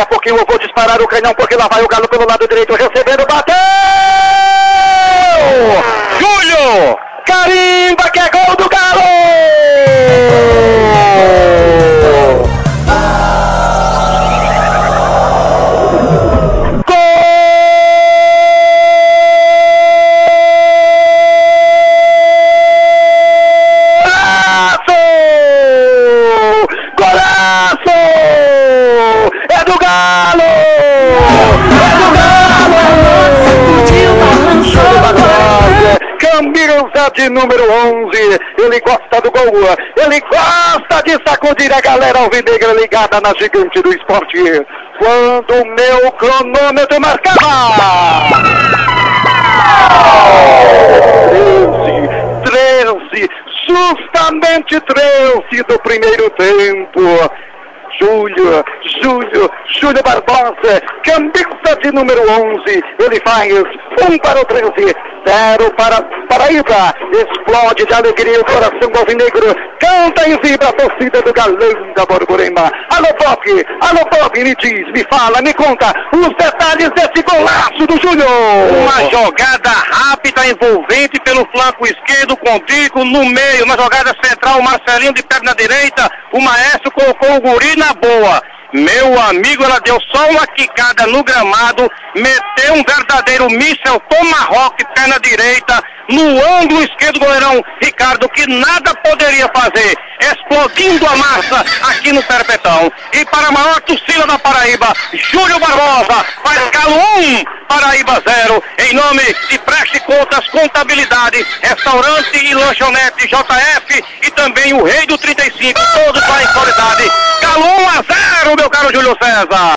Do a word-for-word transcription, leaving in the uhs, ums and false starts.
a pouquinho eu vou disparar o canhão, porque lá vai o Galo pelo lado direito, recebendo, bateu! Júlio! Carimba que é gol do Galo! Camisa de número onze, ele gosta do gol, ele gosta de sacudir a galera alvinegra ligada na gigante do esporte. Quando o meu cronômetro marcava treze, treze, justamente treze do primeiro tempo. Júlio, Júlio, Júlio Barbosa, camisa de número onze, ele faz um para o treze, zero para Paraíba, explode de alegria o coração alvinegro, canta e vibra a torcida do Galão da Borborema. Alô Bob, alô Bob, me diz, me fala, me conta os detalhes desse golaço do Júlio. Uma jogada rápida, envolvente pelo flanco esquerdo, com Dico no meio, na jogada central, o Marcelinho de perna direita, o Maestro colocou o guri na boa. Meu amigo, ela deu só uma quicada no gramado, meteu um verdadeiro míssel Tomahawk, perna direita, no ângulo esquerdo do goleirão Ricardo, que nada poderia fazer, explodindo a massa aqui no Perpetão. E para a maior torcida da Paraíba, Júlio Barbosa faz Galo um, Paraíba zero, em nome de Preste Contas, Contabilidade, Restaurante e Lanchonete J F e também o Rei do trinta e cinco, todos lá em qualidade. Galo um a zero, meu caro Júlio César.